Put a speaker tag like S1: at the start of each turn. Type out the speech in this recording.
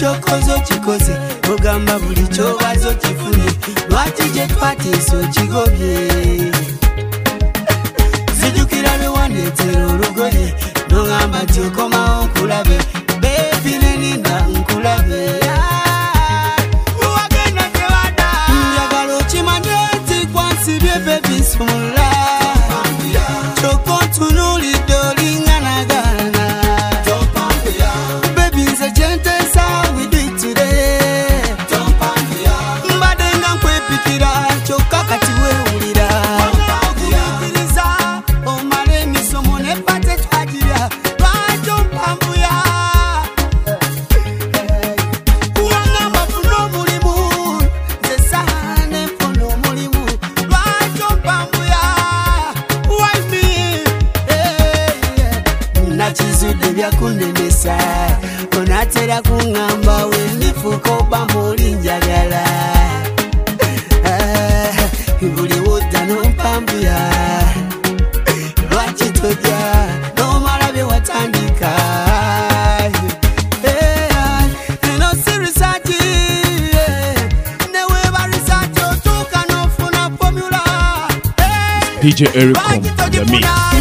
S1: chokozo chikoze ogamba buli chobazo kifune lwaki je twatiso kigobye zijukira lwandetera olugoye nogamba tyokomawo nkulabe bebi neninda nkulabe wagenda tewada njagala okimanye nti kwansibye bebi nsumula chokontunulidde olinganagana bebi nze kyentesa widitire mbadde nga nkwepikira kyokka kati weewulira okuyigiriza omala emisomo nepate twagirya lwaki ompambuya wangamba funa omulimu nze saane nfuna omulimu lwaki ompambuya nakizudde byakunnemesa onatera kuŋŋamba wendifuuka oba mulinjagala buli wodda nompambuya lwaki tojja nomala bye watandika eno si risaaki neweeba risaaki otuuka n'ofuna formula
S2: DJ Eric on the mix.